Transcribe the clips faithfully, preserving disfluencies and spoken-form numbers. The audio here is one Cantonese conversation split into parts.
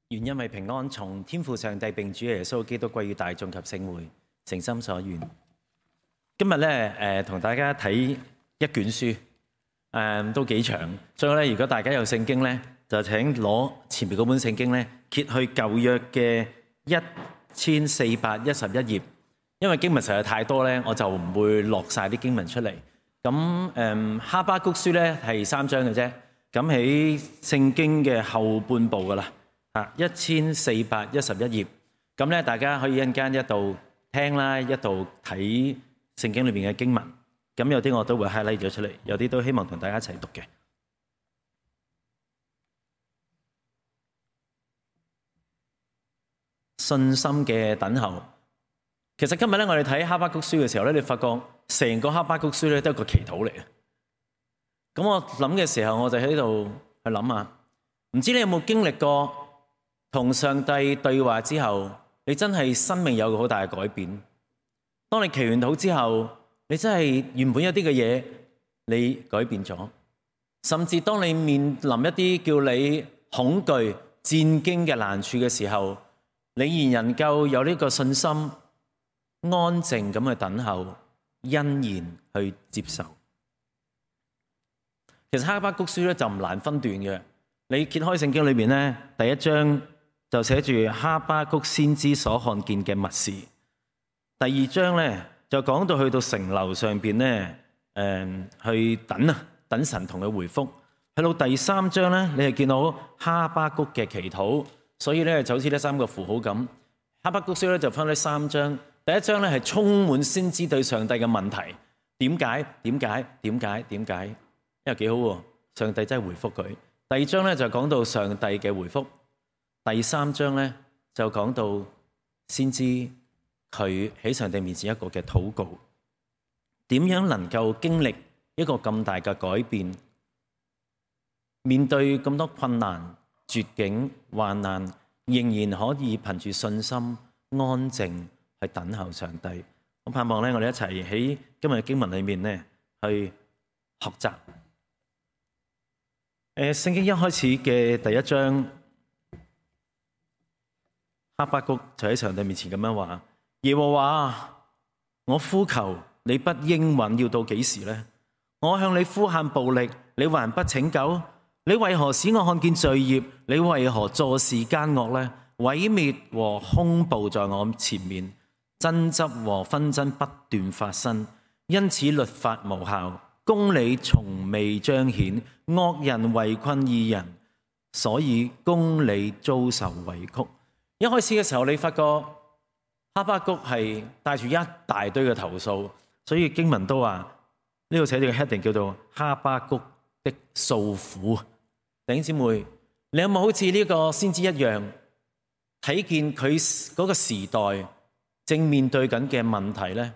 願因為平安從天父上帝並主耶穌基督歸於大眾及聖會，誠心所願。今日咧誒同大家睇一卷書，誒、呃、都幾長，所以咧如果大家有聖經咧，就請攞前面嗰本聖經咧揭去舊約嘅一千四百一十一頁，因為經文實在太多咧，我就唔會落晒啲經文出嚟。咁誒、呃、哈巴谷書咧係三章嘅啫，咁喺聖經嘅後半部噶啦。一千四百一十一頁，咁咧大家可以一陣間一度聽啦，一度睇聖經裏邊嘅經文。咁有啲我都會 highlight 咗出嚟，有啲都希望同大家一齊讀嘅。信心嘅等候。其實今日咧我哋睇哈巴谷書嘅時候咧，你發覺成個哈巴谷書咧都係個祈禱嚟嘅。咁我諗嘅時候，我就喺度去諗下，唔知你有冇經歷過？同上帝對話之後，你真係生命有個好大嘅改變。當你祈完禱之後，你真係原本一啲嘅嘢，你改變咗。甚至當你面臨一啲叫你恐懼、戰驚嘅難處嘅時候，你仍然能夠有呢個信心，安靜咁去等候，欣然去接受。其實哈巴谷書咧就唔難分段嘅。你揭開聖經裏面咧，第一章就寫住哈巴谷先知所看見嘅默示。第二章咧就講到去到城樓上邊咧，誒、呃、去等啊，等神同佢回覆。去到第三章咧，你係見到哈巴谷嘅祈禱，所以咧就好似呢三個符號咁。哈巴谷書咧就分咗三章，第一章咧係充滿先知對上帝嘅問題，點解？點解？點解？點解？因為幾好喎，上帝真係回覆佢。第二章咧就講到上帝嘅回覆。第三章咧就講到先知佢喺上帝面前一個嘅禱告，點樣能夠經歷一個咁大嘅改變，面對咁多困難、絕境、患難，仍然可以憑住信心安靜去等候上帝。我盼望咧，我哋一齊喺今日嘅經文裏面咧去學習。誒，聖經一開始嘅第一章，哈巴谷就喺上帝面前咁樣話：耶和華，我呼求你不應允，要到幾時呢？我向你呼喊暴力，你還不拯救？你為何使我看見罪孽？你為何坐視奸惡呢？毀滅和凶暴在我前面，爭執和紛爭不斷發生，因此律法無效，公理從未彰顯，惡人圍困義人，所以公理遭受委屈。一開始嘅時候，你發覺哈巴谷係帶住一大堆嘅投訴，所以經文都話呢度寫住嘅 heading 叫做哈巴谷的訴苦。弟兄姊妹，你有冇好似呢個先知一樣，睇見佢嗰個時代正面對緊嘅問題呢？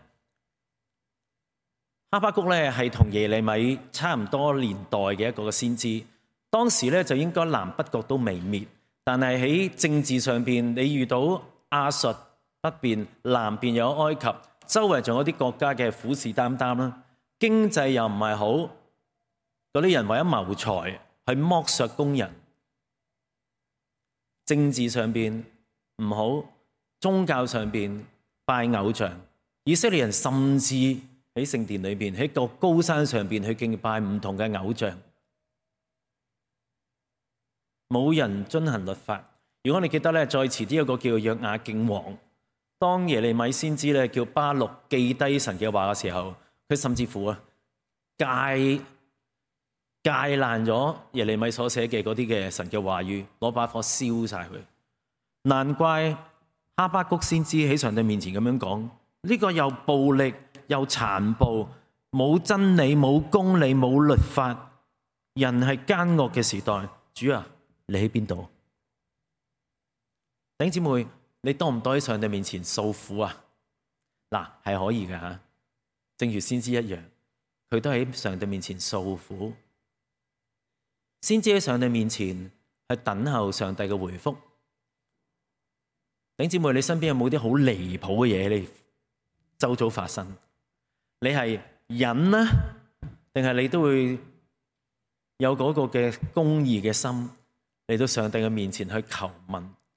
哈巴谷咧係同耶利米差唔多年代嘅一個先知，當時咧就應該南北國都未滅。但係喺政治上邊，你遇到亞述北邊，南邊有埃及，周圍仲有啲國家嘅虎視眈眈啦。經濟又唔係好，嗰啲人為咗謀財去剝削工人。政治上邊唔好，宗教上邊拜偶像。以色列人甚至喺聖殿裏邊，喺個高山上邊去敬拜唔同嘅偶像。冇人遵行律法。如果你記得咧，再遲啲有個叫約雅敬王，當耶利米先知咧叫巴錄記低神嘅話嘅時候，佢甚至乎啊戒戒爛咗耶利米所寫嘅嗰啲嘅神嘅話語，攞把火燒晒佢。難怪哈巴谷先知喺上帝面前咁樣講：呢個又暴力又殘暴，冇真理、冇公理、冇律法，人係奸惡嘅時代。主啊，你喺邊度？弟兄姊妹，你多唔多喺上帝面前訴苦啊？嗱，係可以嘅吓，正如先知一樣，佢都喺上帝面前訴苦。先知喺上帝面前係等候上帝嘅回覆。弟兄姊妹，你身邊有冇啲好離譜嘅嘢你周遭發生？你係忍啊，定係你都會有嗰個嘅公義嘅心嚟到上帝嘅面前去求問，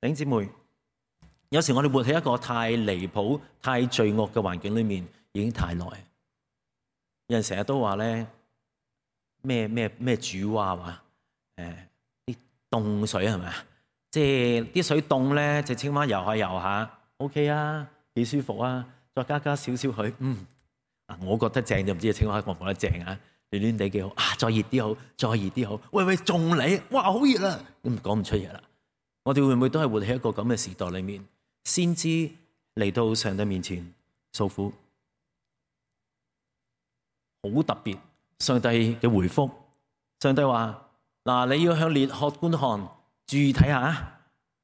弟兄姊妹，有時我哋活喺一個太離譜、太罪惡嘅環境裏面，已經太耐。有人成日都話咧，咩咩咩煮蛙話，誒啲凍水係咪啊？即係啲水凍咧，隻青蛙游下游下 ，OK 啊，幾舒服啊！再加加少少佢，嗯，啊，我覺得正就唔知隻青蛙覺唔覺得正啊？暖暖地幾好啊！再熱啲好，再熱啲好。喂喂，仲嚟？哇，好熱啊！咁講唔出嘢啦。我哋會唔會都係活喺一個咁嘅時代裏面？先知嚟到上帝面前訴苦，好特別。上帝嘅回覆，上帝話：嗱，你要向列國觀看，注意睇下，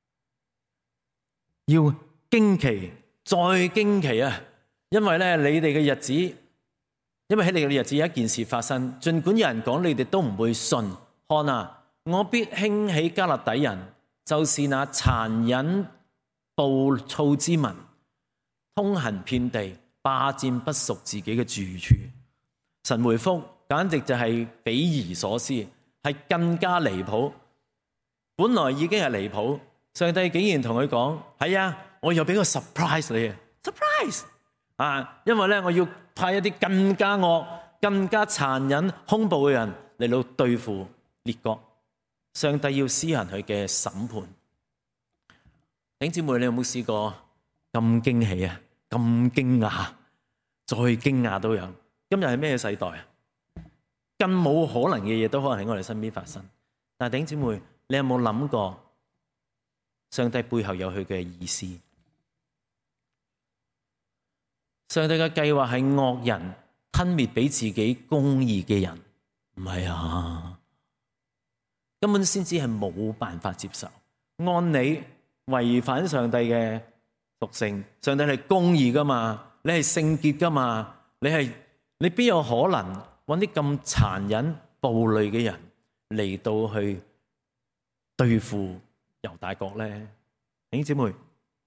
要驚奇再驚奇啊！因為咧，你哋嘅日子，因為喺你哋嘅日子有一件事發生，儘管有人講，你哋都唔會信。看啊，我必興起迦勒底人，就是那殘忍暴躁之民，通行遍地，霸佔不屬自己嘅住處。神回覆簡直就係匪夷所思，係更加離譜。本來已經係離譜，上帝竟然同佢講：係啊，我又俾個 surprise 你啊 ，surprise 啊！因為咧，我要派一啲更加惡、更加殘忍、兇暴嘅人嚟到對付列國。上帝要施行佢嘅審判。弟兄姊妹，你有冇試過咁驚喜啊？咁驚訝，再驚訝都有。今日係咩世代啊？更冇可能嘅嘢都可能喺我哋身邊發生。但係弟兄姊妹，你有冇諗過上帝背後有佢嘅意思？上帝嘅計劃係惡人吞滅俾自己公義嘅人，唔係啊？根本先知係冇辦法接受。按你違反上帝嘅屬性，上帝係公義噶嘛？你係聖潔噶嘛？你係你邊有可能揾啲咁殘忍暴戾嘅人嚟到去對付猶大國咧？弟兄姊妹，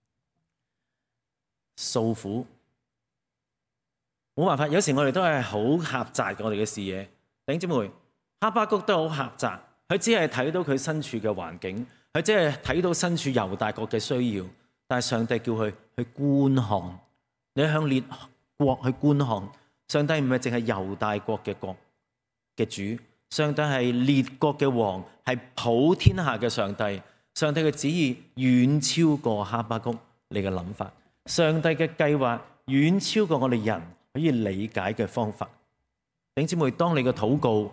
訴苦冇辦法，有時我哋都係好狹窄嘅我哋嘅視野。弟兄姊妹，哈巴谷都好狹窄，佢只係睇到佢身處嘅環境，佢只係睇到身處猶大國嘅需要，但係上帝叫佢去觀看，你向列國去觀看。上帝唔係淨係猶大國嘅國嘅主，上帝係列國嘅王，係普天下嘅上帝。上帝嘅旨意遠超過哈巴谷你嘅諗法，上帝嘅計劃遠超過我哋人可以理解嘅方法。弟兄姊妹，當你嘅禱告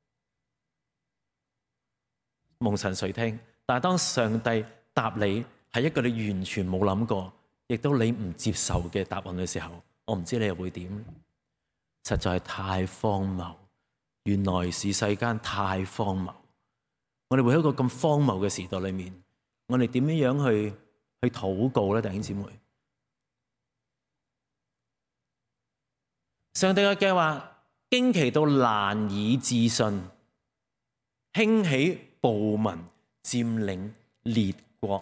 蒙神垂聽，但係當上帝答你係一個你完全冇諗過，亦都你唔接受嘅答案嘅時候，我唔知你又會點？實在係太荒謬，原來是世間太荒謬。我哋會喺一個咁荒謬嘅時代裏面，我哋點樣樣去去禱告咧？弟兄姊妹，上帝嘅計劃驚奇到難以置信，興起暴民佔領列國。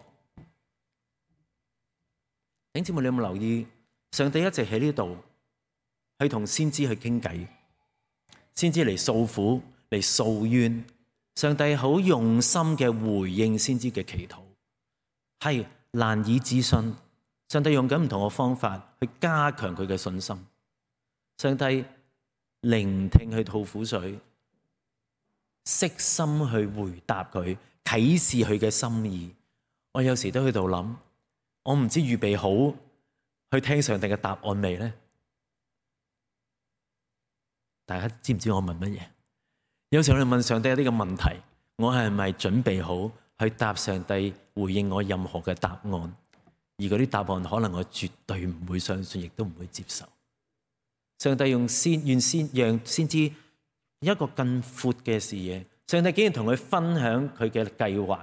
弟兄姊妹，你有冇留意？上帝一直喺呢度去同先知去傾偈，先知嚟訴苦嚟訴冤。上帝好用心嘅回應先知嘅祈禱，係難以置信。上帝用緊唔同嘅方法去加強佢嘅信心。上帝聆聽佢吐苦水，悉心去回答佢，啟示佢嘅心意。我有時都喺度諗，我唔知預備好去聽上帝嘅答案未呢？大家知唔知我問乜嘢？有時候我哋問上帝一啲嘅問題，我係咪準備好去答上帝回應我任何嘅答案？而嗰啲答案可能我絕對唔會相信，亦都唔會接受。上帝用先願先讓先知一個更闊嘅視野。上帝竟然同佢分享佢嘅計劃。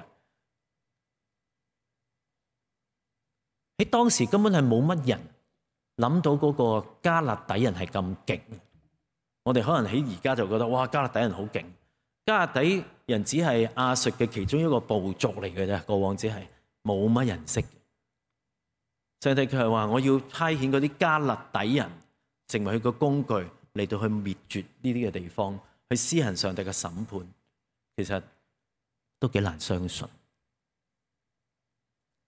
喺當時根本係冇乜人諗到嗰個迦勒底人係咁勁。我哋可能喺而家就覺得，哇，迦勒底人好勁。迦勒底人只係亞述嘅其中一個部族嚟嘅啫，過往只係冇乜人識。上帝佢係話，我要差遣嗰啲迦勒底人成為佢個工具嚟到去滅絕呢啲嘅地方，去施行上帝嘅審判。其實都幾難相信。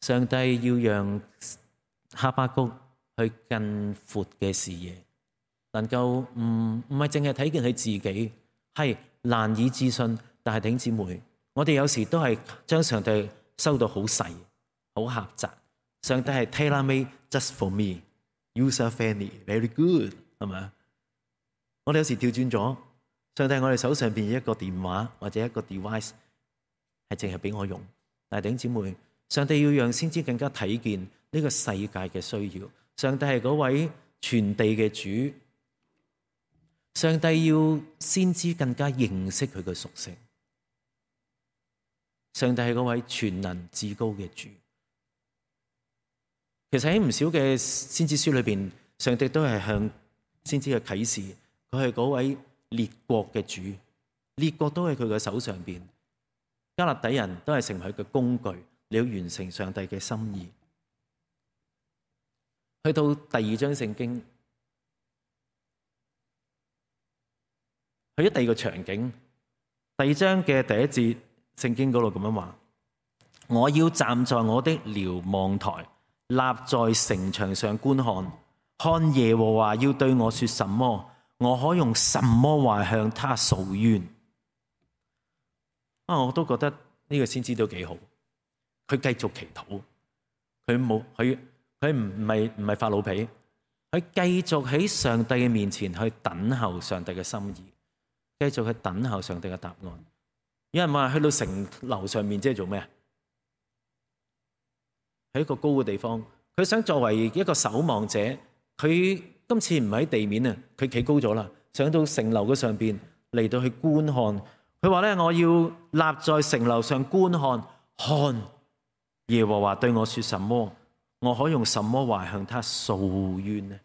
上帝要讓哈巴谷去更闊嘅視野，能夠唔唔係淨係睇見佢自己，係難以置信。但係弟兄姊妹，我哋有時都係將上帝收到好細、好狹窄。上帝係 tailor-made just for me, user-friendly, very good， 係咪啊？我哋有時調轉咗，上帝喺我哋手上邊一個電話或者一個 device 係淨係俾我用。但係弟兄姊妹，上帝要讓先知更加睇見呢個世界嘅需要。上帝係嗰位全地嘅主，上帝要先知更加認識佢嘅屬性。上帝係嗰位全能至高嘅主。其實喺唔少嘅先知書裏邊，上帝都係向先知嘅啟示，佢係嗰位列國嘅主，列國都喺佢嘅手上邊，迦勒底人都係成為佢嘅工具，你要完成上帝嘅心意。去到第二章聖經，去咗第二個場景，第二章嘅第一節聖經嗰度咁樣話：我要站在我的瞭望台，立在城牆上觀看，看耶和華要對我說什麼，我可用什麼話向他訴冤。啊，我都覺得呢個先知都幾好，佢繼續祈禱，佢冇佢佢唔係唔係發老脾，佢繼續喺上帝嘅面前去等候上帝嘅心意，繼續去等候上帝嘅答案。有人話去到城樓上面即係做咩啊？喺一個高嘅地方，佢想作為一個守望者，佢今次唔喺地面啊，佢企高咗啦，上到城樓嘅上邊嚟到去觀看。佢話咧：我要立在城樓上觀看，看耶和華對我說什麼，我可用什麼話向他訴冤呢？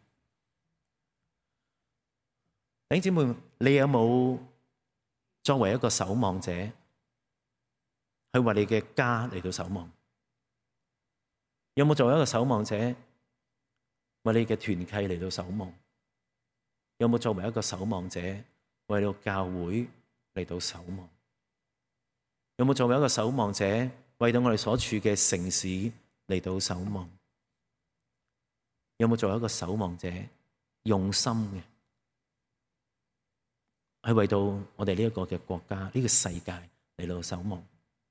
弟兄姊妹，你有冇作為一個守望者，去為你嘅家嚟到守望？有冇作為一個守望者，為你嘅團契嚟到守望？有冇作為一個守望者，為到教會嚟到守望？有冇作為一個守望者，為到我哋所處嘅城市嚟到守望？有冇作為一個守望者，用心嘅去為到我哋呢一個嘅國家、呢個世界嚟到守望？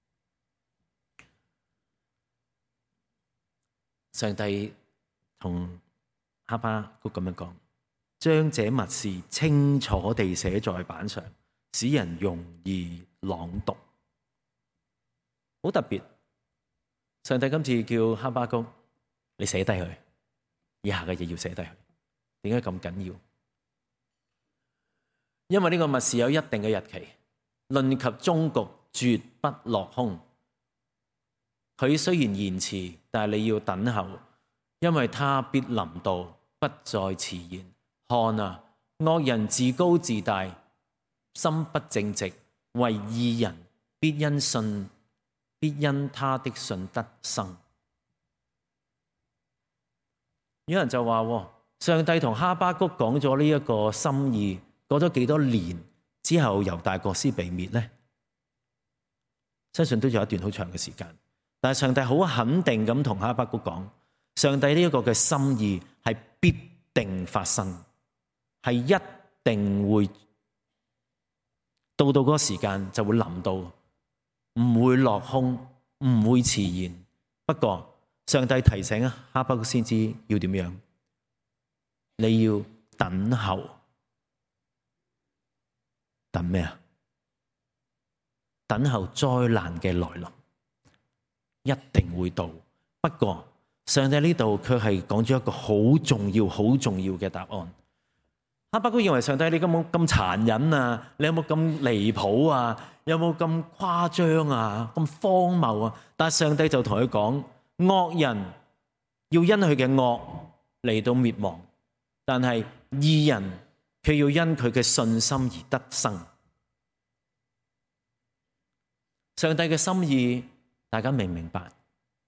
上帝同哈巴谷咁樣講，將這密事清楚地寫在板上，使人容易朗讀。好特別，上帝今次叫哈巴谷，你寫低佢，以下嘅嘢要寫低佢。點解咁緊要？因為呢個密事有一定嘅日期，論及終局絕不落空。佢雖然延遲，但係你要等候，因為他必臨到，不再遲延。看啊，惡人自高自大，心不正直，為義人必因信，必因他的信得生。有人就話，上帝同哈巴谷講咗呢一個心意，過咗幾多年之後，猶大國先被滅呢？相信都有一段好長嘅時間。但係上帝好肯定咁同哈巴谷講，上帝呢一個嘅心意係必定發生，係一定會到到嗰個時間就會臨到，唔會落空，唔會遲延。不過上帝提醒哈巴谷先知要點樣？你要等候，等咩啊？等候災難嘅來臨。一定會到，不過上帝呢度卻係講咗一個好重要、好重要嘅答案。哈巴谷認為上帝你有冇咁殘忍啊？你有冇咁離譜啊？有冇咁誇張啊？咁荒謬啊？但係上帝就同佢講，惡人要因佢嘅惡嚟到滅亡，但係義人卻要因佢嘅信心而得生。上帝嘅心意，大家明唔明白？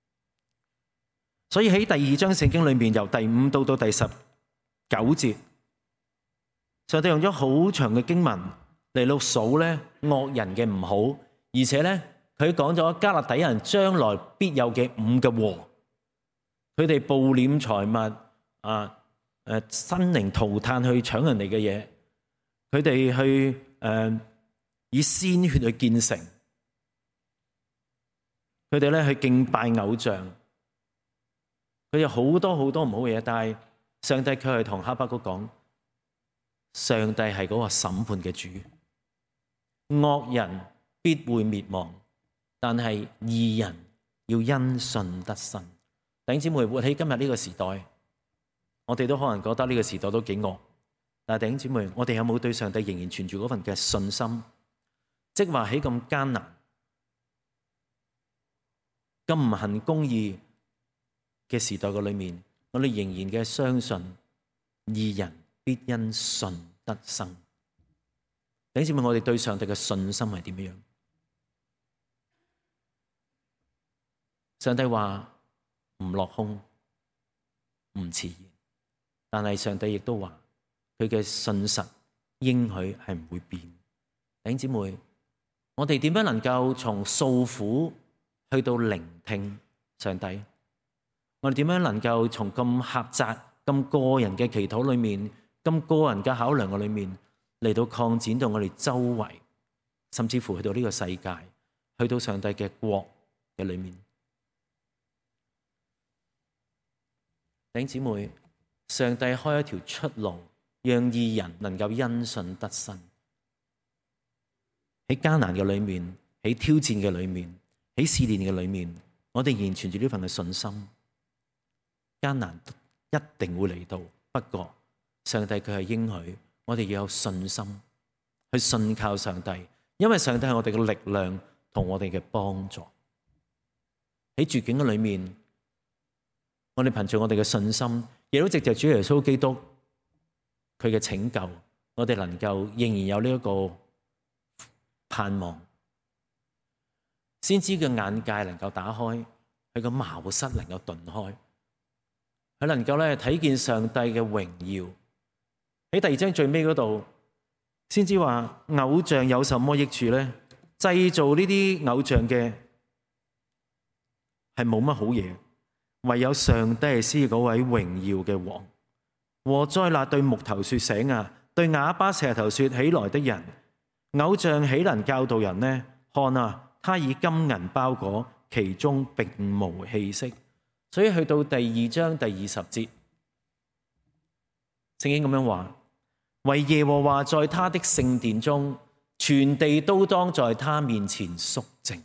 所以喺第二章聖經裏面，由第五到到第十九節，上帝用咗好長嘅經文嚟到數咧惡人嘅唔好，而且咧佢講咗迦勒底人將來必有嘅五嘅禍。 佢哋暴斂財物啊，誒生靈塗炭去搶人哋嘅嘢，佢哋去誒、呃、以鮮血去建城，佢哋咧去敬拜偶像，佢有好多好多唔好嘅嘢，但係上帝卻係同哈巴谷講，上帝係嗰個審判嘅主，惡人必會滅亡，但係義人要因信得生。弟兄姊妹，活喺今日呢個時代，我哋都可能覺得呢個時代都幾惡，但係弟兄姊妹，我哋有冇對上帝仍然存住嗰份嘅信心？即係話喺咁艱難、咁唔行公義嘅時代嘅裏面，我哋仍然嘅相信義人必因信得生。弟兄姊妹，我哋對上帝嘅信心係點樣？上帝話唔落空，唔遲延，但係上帝亦都話佢嘅信實應許係唔會變。弟兄姊妹，我哋點樣能夠從訴苦去到聆聽上帝？我哋點樣能夠從咁狹窄、咁個人嘅祈禱裏面、咁個人嘅考量嘅裏面嚟到擴展到我哋周圍，甚至乎去到呢個世界，去到上帝嘅國嘅裏面？弟兄姊妹，上帝開一條出路，讓義人能夠因信得生。喺艱難嘅裏面，喺挑戰嘅裏面，喺試煉嘅裏面，我哋仍然存住呢份嘅信心。艱難一定會嚟到，不過上帝佢係應許我哋要有信心去信靠上帝，因為上帝係我哋嘅力量同我哋嘅幫助。喺絕境嘅裏面，我哋憑住我哋嘅信心，亦都藉着主耶穌基督佢嘅拯救，我哋能夠仍然有呢一個盼望。先知嘅眼界能夠打開，佢個茅塞能夠頓開，佢能夠咧睇見上帝嘅榮耀。喺第二章最尾嗰度，先知話偶像有什麼益處咧？製造呢啲偶像嘅係冇乜好嘢。唯有上帝係施嗰位榮耀嘅王。禍哉那對木頭說醒啊，對啞巴石頭說起來的人，偶像豈能教導人呢？看啊，他以金銀包裹，其中並無氣息。所以去到第二章第二十節，聖經咁樣話：惟耶和華在他的聖殿中，全地都當在他面前肅靜。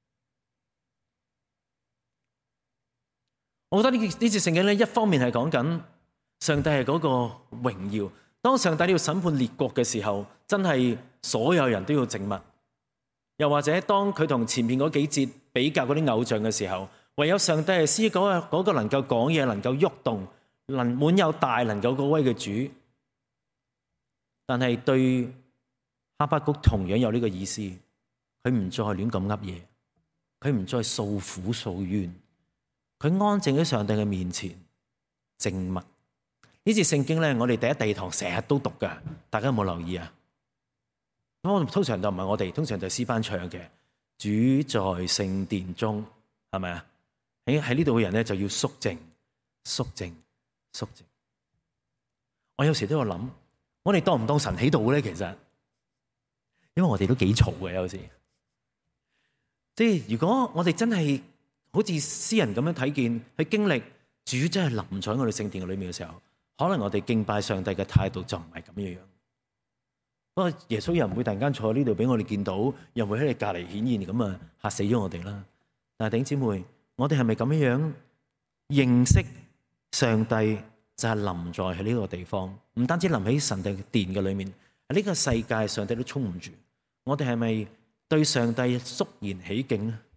我覺得呢呢節聖經咧，一方面係講緊上帝係嗰個榮耀。當上帝要審判列國嘅時候，真係所有人都要靜默。又或者當佢同前面嗰幾節比較嗰啲偶像嘅時候，唯有上帝係施嗰個嗰個能夠講嘢、能夠喐動、能滿有大能夠高威嘅主。但係對哈巴谷同樣有呢個意思，佢唔再亂咁噏嘢，佢唔再訴苦訴冤。佢安靜喺上帝嘅面前，靜默。呢節聖經咧，我哋第一、第二堂成日都讀噶，大家有冇留意啊？咁我通常就唔係我哋，通常就係詩班唱嘅。主在聖殿中，係咪啊？喺喺呢度嘅人咧就要肅靜、肅靜、肅靜。我有時都有諗，我哋當唔當神喺度咧？其實，因為我哋都幾嘈嘅，有時。即係如果我哋真係好似詩人咁樣睇見，去經歷主真係臨在我哋聖殿裏面嘅時候，可能我哋敬拜上帝嘅態度就唔係咁樣樣。不過耶穌又唔會突然間坐喺呢度俾我哋見到，又唔會喺你隔籬顯現，咁啊嚇死咗我哋啦。但係弟兄姊妹，我哋係咪咁樣樣認識上帝就係臨在喺呢個地方？唔單止臨喺神帝嘅殿嘅裏面，喺呢個世界上帝都充滿住。我哋係咪對上帝肅然起敬呢？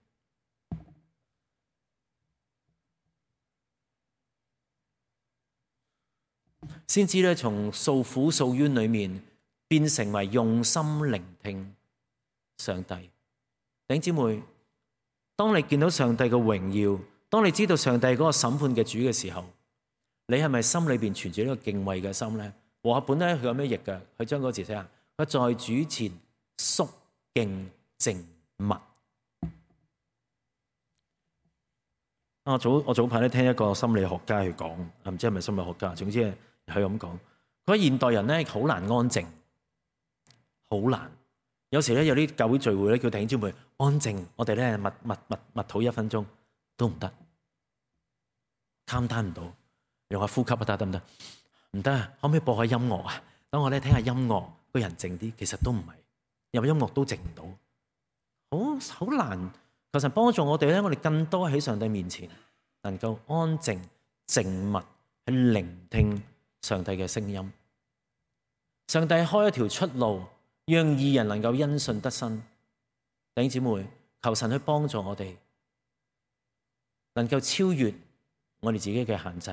先知咧，從訴苦訴冤裏面變成為用心聆聽上帝。弟兄姊妹，當你見到上帝嘅榮耀，當你知道上帝嗰個審判嘅主嘅時候，你係咪心裏邊存住呢個敬畏嘅心咧？和合本咧佢有咩譯嘅？佢將嗰個字寫下：佢在主前肅敬靜默。 啊，早我早排咧聽一個心理學家去講，唔知係咪心理學家，總之係佢咁講。佢話現代人咧好難安靜，好難。有時咧有啲教會聚會咧叫弟兄姊妹安靜，我哋咧默默默默禱一分鐘都唔得，calm down唔到，用下呼吸得得唔得？唔得啊！可唔可以播下音樂啊？等我咧聽下音樂，個人靜啲。其實都唔係，有音樂都靜唔到，好好難。求神幫助我哋咧，我哋更多喺上帝面前能夠安靜靜默去聆聽上帝嘅聲音。上帝開一條出路，讓義人能夠因信得生。弟兄姊妹，求神去幫助我哋，能夠超越我哋自己嘅限制。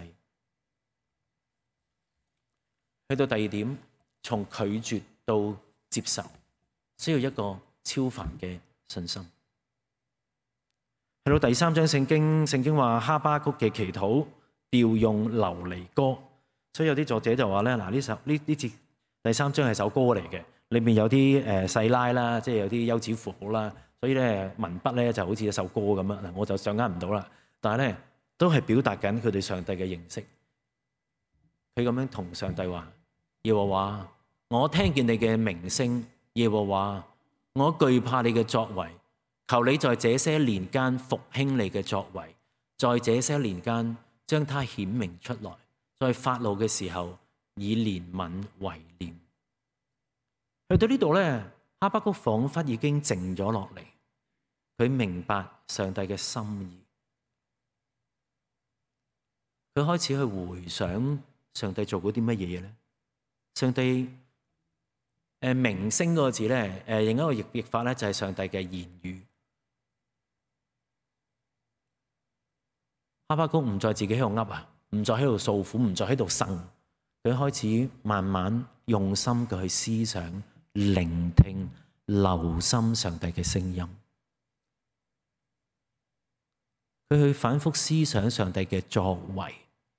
去到第二點，從拒絕到接受，需要一個超凡嘅信心。去到第三章聖經，聖經話哈巴谷嘅祈禱調用流離歌，所以有啲作者就話咧，嗱，呢首呢呢節第三章係首歌嚟嘅，裏面有啲誒細拉啦，即係有啲休止符號啦，所以咧文筆咧就好似一首歌咁樣。嗱，我就掌握唔到啦，但係咧都係表達緊佢對上帝嘅認識。佢咁樣同上帝話：耶和華，我聽見你嘅名聲，耶和華，我懼怕你嘅作為，求你在這些年間復興你嘅作為，在這些年間將它顯明出來，在發怒嘅時候以憐憫為念。去到呢度咧，哈巴谷彷彿已經靜咗落嚟，佢明白上帝嘅心意，佢開始去回想上帝做過啲乜嘢咧？上帝誒名聲嗰個字咧，誒另一個譯譯法咧就係上帝嘅言語。哈巴谷唔再自己喺度噏啊，唔再喺度訴苦，唔再喺度呻，佢開始慢慢用心嘅去思想、聆聽、留心上帝嘅聲音。佢去反覆思想上帝嘅作為。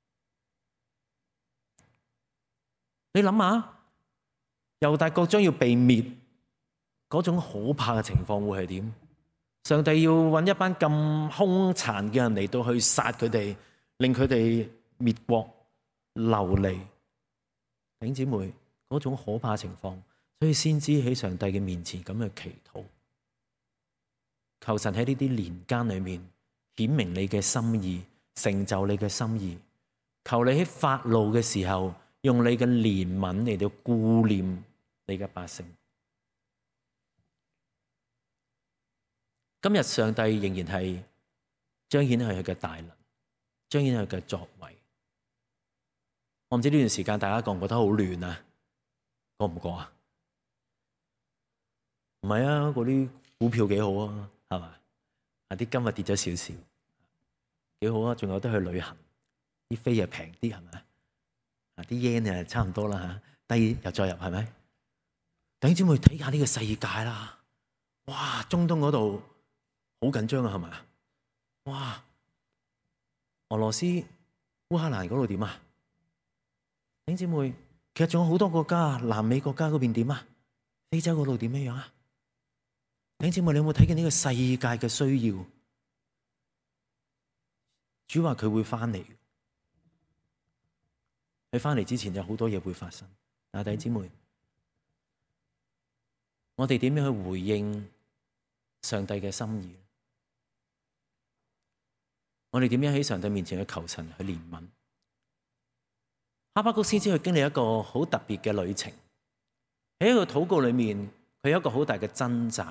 你諗下，猶大國將要被滅，嗰種可怕嘅情況會係點？上帝要揾一班咁兇殘嘅人嚟到去殺佢哋，令佢哋滅國流離。弟兄姊妹，嗰種可怕情況，所以先知喺上帝嘅面前咁去祈禱，求神喺呢啲年間裏面顯明你嘅心意，成就你嘅心意。求你喺發怒嘅時候，用你嘅憐憫嚟到顧念你嘅百姓。今日上帝仍然係彰顯佢嘅大能，彰顯佢嘅作為。我唔知呢段時間大家覺唔覺得好亂啊？覺唔覺啊？唔係啊，嗰啲股票幾好啊，係嘛？啊啲金啊跌咗少少，幾好啊！仲有得去旅行，啲飛又平啲，係咪？啊啲 yen 啊差唔多啦嚇，低又再入，係咪？弟兄姊妹睇下呢個世界啦，哇！中東嗰度好緊張啊，係咪？哇！俄羅斯、烏克蘭嗰度點啊？弟兄姊妹，其實仲有好多國家，南美國家嗰邊點啊？非洲嗰度點樣樣啊？弟兄姊妹，你有冇睇見呢個世界嘅需要？主話佢會翻嚟，喺翻嚟之前有好多嘢會發生。但係弟兄姊妹，我哋點樣去回應上帝嘅心意？我哋點樣喺上帝面前去求神去憐憫？哈巴谷先知佢經歷一個好特別嘅旅程，喺一個禱告裏面，佢有一個好大嘅掙扎。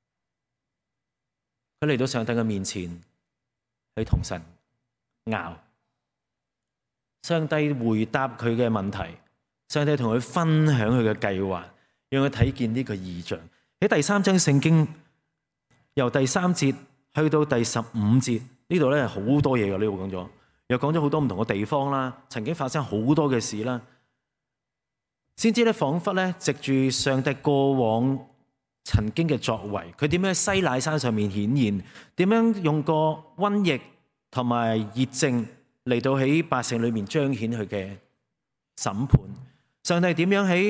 佢嚟到上帝嘅面前，去同神拗。上帝回答佢嘅問題，上帝同佢分享佢嘅計劃，讓佢睇見呢個異象。喺第三章聖經，由第三節去到第十五節，呢度咧好多嘢嘅，呢度講咗。又講咗好多唔同嘅地方啦，曾經發生好多嘅事啦，先知咧彷彿咧藉住上帝過往曾經嘅作為，佢點樣喺西乃山上面顯現，點樣用個瘟疫同埋熱症嚟到喺百姓裏面彰顯佢嘅審判。上帝點樣喺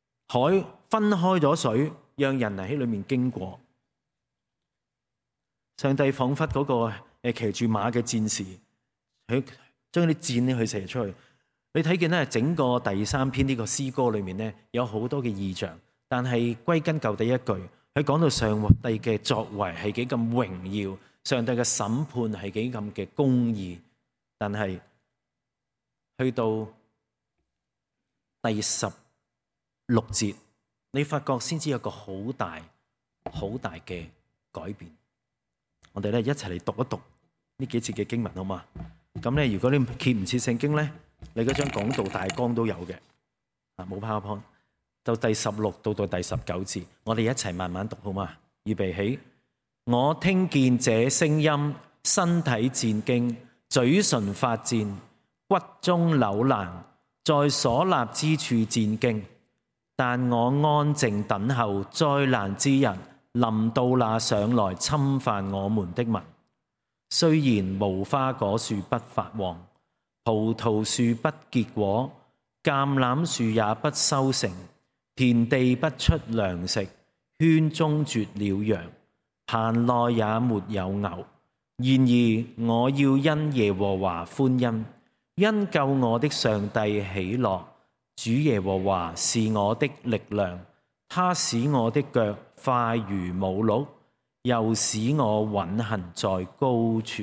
海分開咗水，讓人喺裏面經過。 上帝彷彿嗰個誒騎住馬嘅戰士，佢將啲箭咧去射出去。你睇見咧，整個第三篇呢個詩歌裏面咧，有好多嘅異象，但係歸根究底一句，佢講到上帝嘅作為係幾咁榮耀，上帝嘅審判係幾咁嘅公義，但係去到第十六節，你發覺先至有個好大好大嘅改變。我哋咧一齊嚟讀一讀呢幾節嘅經文好嘛？咁咧，如果你揭唔切聖經咧，你嗰張講道大綱都有嘅，啊冇 PowerPoint， 就第十六到到第十九節，我哋一齊慢慢讀好嘛？預備起，我聽見這聲音，身體戰驚，嘴唇發顫，骨中朽爛，在所立之處戰驚。但我安靜等候災難之日臨到那上來侵犯我們的民。雖然無花果樹不發旺，葡萄樹不結果，橄欖樹也不收成，田地不出糧食，圈中絕了羊，棚內也沒有牛。然而我要因耶和華歡欣，因救我的上帝喜樂。主耶和華是我的力量，他使我的腳快如母鹿，又使我穩行在高處。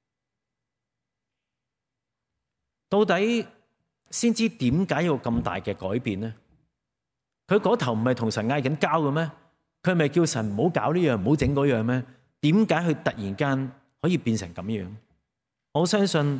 到底先知點解有咁大嘅改變呢？佢嗰頭唔係同神嗌緊交嘅咩？佢咪叫神唔好搞呢樣，唔好整嗰樣咩？點解佢突然間可以變成咁樣？我相信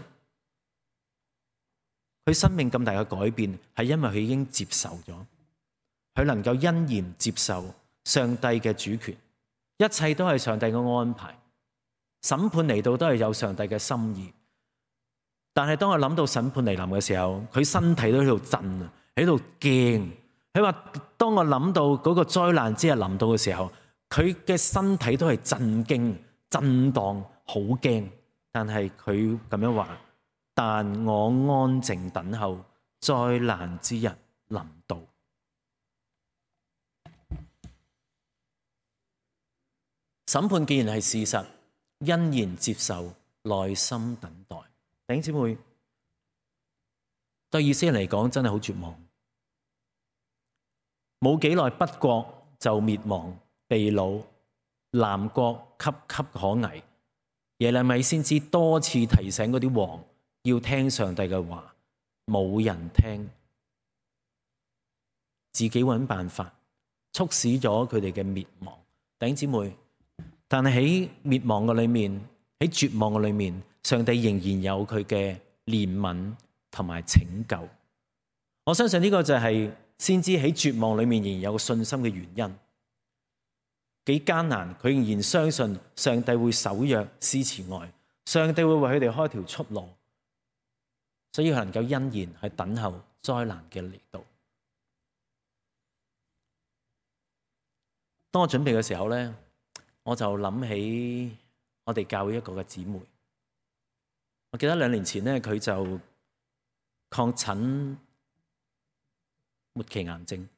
佢生命咁大嘅改變，係因為佢已經接受咗，佢能夠欣然接受上帝嘅主權，一切都係上帝嘅安排，審判嚟到都係有上帝嘅心意。但係當我諗到審判嚟臨嘅時候，佢身體都喺度震啊，喺度驚。佢話當我諗到嗰個災難之日臨到嘅時候，佢嘅身體都係震驚、震盪，好驚。但係佢咁樣話。但我安靜等候災難之日臨到。審判既然係事實，欣然接受，耐心等待。弟兄姊妹，對以色列人嚟講真係好絕望。冇幾耐，北國就滅亡被擄，南國岌岌可危。耶利米先知多次提醒嗰啲王，要聽上帝嘅話，冇人聽，自己揾辦法，促使咗佢哋嘅滅亡。弟兄姊妹，但係喺滅亡嘅裏面，喺絕望嘅裏面，上帝仍然有佢嘅憐憫同埋拯救。我相信呢個就係先知喺絕望裏面仍然有個信心嘅原因。幾艱難，佢仍然相信上帝會守約施慈愛，上帝會為佢哋開條出路。所以佢能夠欣然去等候災難嘅嚟到。當我準備嘅時候咧，我就諗起我哋教會一個嘅姊妹。我記得兩年前咧，佢就確診末期癌症，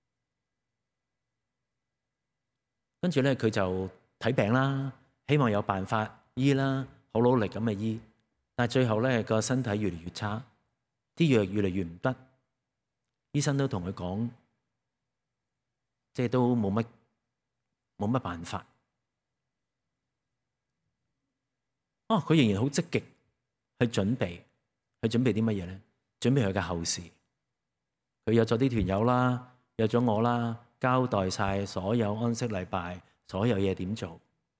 跟住咧佢就睇病啦，希望有辦法醫啦，好努力咁去醫。但係最後咧，個身體越嚟越差，啲藥越嚟越唔得，醫生都同佢講，即係都冇乜冇乜辦法。哦，佢仍然好積極去準備，去準備啲乜嘢咧？準備佢嘅後事。佢約咗啲團友啦，約咗我啦，交代晒所有安息禮拜，所有嘢點做。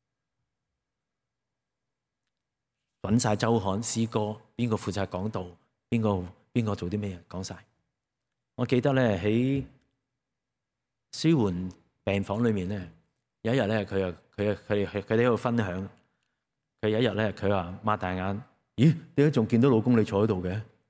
揾晒周刊詩歌，邊個負責講道，邊個邊個做啲咩嘢，講晒。我記得咧喺舒緩病房裏面咧，有一日咧，佢又佢又佢佢哋喺度分享。佢有一日咧，佢話擘大眼，咦？點解仲見到老公你坐喺度嘅？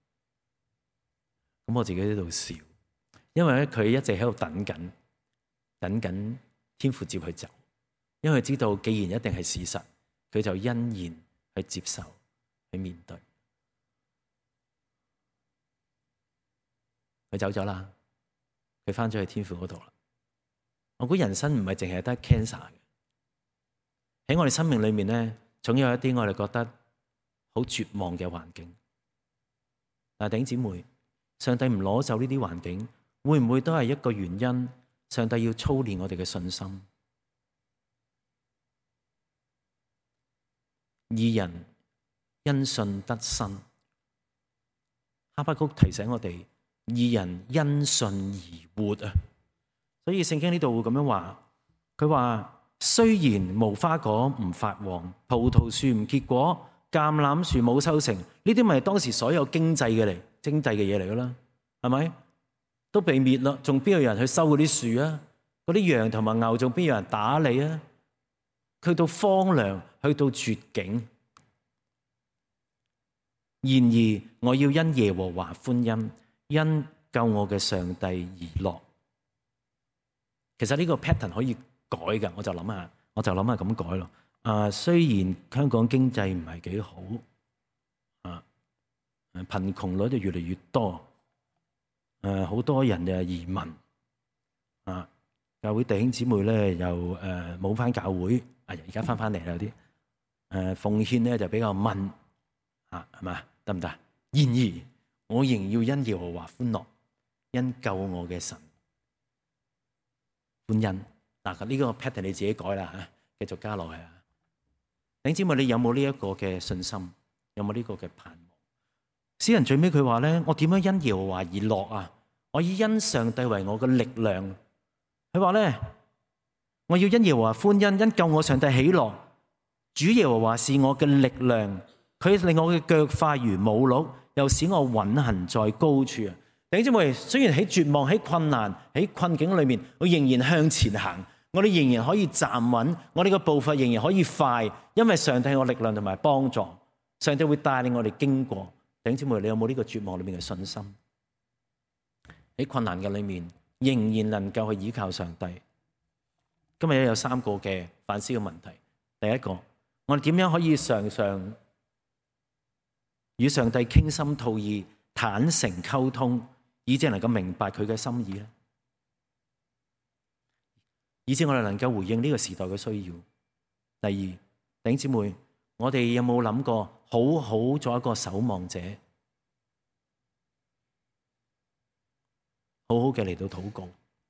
咁我自己喺度笑，因為咧佢一直喺度等緊，等緊天父接佢走，因為佢知道既然一定係事實，佢就欣然去接受，去面對。佢走咗啦，佢翻咗去天父嗰度啦。我估人生唔係淨係得 cancer 嘅， 喺我哋生命裏面咧，總有一啲我哋覺得好絕望嘅環境。但係弟兄姊妹，上帝唔攞走呢啲環境，會唔會都係一個原因？上帝要操練我哋嘅信心。義人因信得生。哈巴谷提醒我哋，義人因信而活啊！所以聖經呢度會咁樣話，佢話雖然無花果唔發黃，葡萄樹唔結果，橄欖樹冇收成，呢啲咪係當時所有經濟嘅嚟，經濟嘅嘢嚟噶啦，係咪？都被滅啦，仲邊有人去收嗰啲樹啊？嗰啲羊同埋牛仲邊有人打理啊？去到荒涼，去到絕境。然而我要因耶和華歡欣，因救我嘅上帝而樂。其實呢個 pattern 可以改㗎，我就諗下，我就諗下咁改咯。啊，雖然香港經濟唔係幾好，啊，貧窮率就越嚟越多，誒，好多人就移民，啊，教會弟兄姊妹咧又誒冇返教會，啊，而家返返嚟啦，有啲誒奉獻咧就比較慢，啊，係嘛？得唔得？然而我仍要因耶和華歡樂，因救我嘅神歡欣。嗱，呢個 pattern 你自己改啦嚇，繼續加落去啊！弟兄姊妹，你有冇呢一個嘅信心？有冇呢個嘅盼望？詩人最尾佢話咧：我點樣因耶和華而樂啊？我以因上帝為我嘅力量。佢話咧：我要因耶和華歡欣，因救我上帝喜樂。主耶和華是我嘅力量。佢令我嘅腳快如母鹿，又使我穩行在高處啊！弟兄姊妹，雖然喺絕望、喺困難、喺困境裏面，我仍然向前行，我哋仍然可以站穩，我哋嘅步伐仍然可以快，因為上帝係我力量同埋幫助，上帝會帶領我哋經過。弟兄姊妹，你有冇呢個絕望裏面嘅信心？喺困難嘅裏面，仍然能夠去依靠上帝。今日有三個嘅反思嘅問題。第一個，我哋點樣可以常常與上帝傾心吐意、坦誠溝通，以致能夠明白佢嘅心意咧，以致我哋能夠回應呢個時代嘅需要。第二，弟兄姊妹，我哋有冇諗過好好做一個守望者，好好嘅嚟到禱告？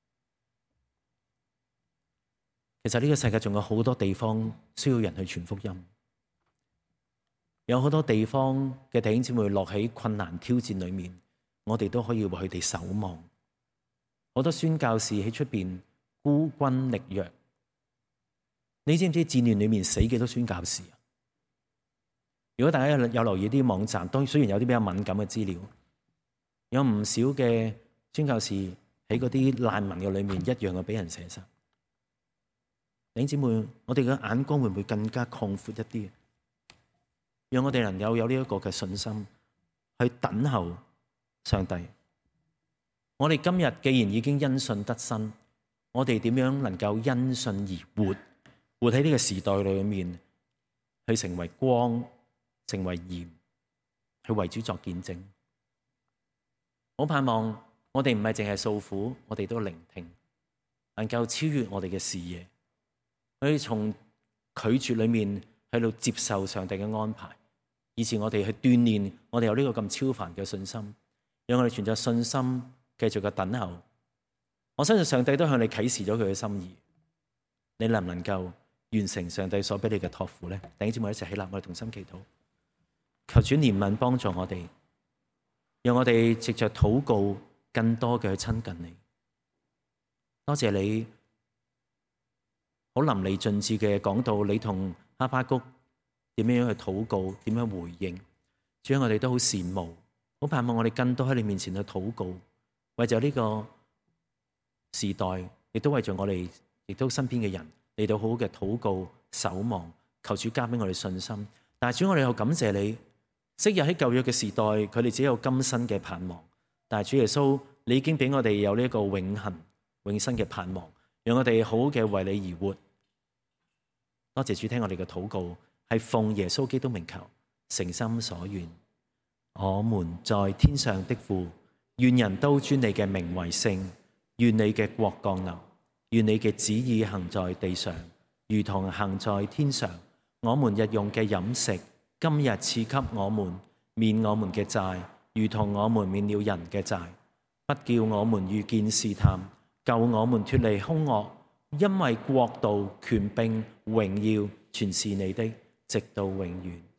其實呢個世界仲有好多地方需要人去傳福音。有好多地方嘅弟兄姊妹落喺困難挑戰裏面，我哋都可以為佢哋守望。好多宣教士喺出邊孤軍力弱，你知唔知戰亂裏面死幾多宣教士啊？如果大家有有留意啲網站，當然雖然有啲比較敏感嘅資料，有唔少嘅宣教士喺嗰啲難民嘅裏面一樣嘅俾人射殺。弟兄姊妹，我哋嘅眼光會唔會更加擴闊一啲？讓我哋能夠有呢一個嘅信心去等候上帝。我哋今日既然已經因信得生，我哋點樣能夠因信而活？活喺呢個時代裏面，去成為光，成為鹽，去為主作見證。我盼望我哋唔係淨係訴苦，我哋都聆聽，能夠超越我哋嘅視野，去從拒絕裏面喺度接受上帝嘅安排，以致我哋去鍛煉我哋有呢個咁超凡嘅信心，讓我哋存着信心繼續嘅等候。我相信上帝都向你啟示咗佢嘅心意，你能唔能夠完成上帝所俾你嘅託付呢？弟兄姊妹一齊起立，我哋同心祈禱，求主憐憫幫助我哋，讓我哋藉着禱告更多嘅去親近你。多謝你好淋漓盡致嘅講到你同哈巴谷點樣去禱告，點樣回應。主要我哋都好羨慕，好盼望我哋更多喺你面前去禱告，為咗呢個時代，亦都為咗我哋，亦都身邊嘅人嚟到好好嘅禱告守望，求主加俾我哋信心。但係主，我哋又感謝你，昔日喺舊約嘅時代，佢哋只有今生嘅盼望，但係主耶穌，你已經俾我哋有呢一個永恆永生嘅盼望，讓我哋好好嘅為你而活。多謝主聽我哋嘅禱告，係奉耶穌基督名求，誠心所願。我們在天上的父，願人都尊你嘅名為聖，願你嘅國降臨，願你嘅旨意行在地上， 如同行在天上。我們日用嘅飲食，今日賜給我們，免我們嘅債，如同我們免了人嘅債。不叫我們遇見試探，救我們脫離兇惡。因為國度、權柄、榮耀，全是你的，直到永遠。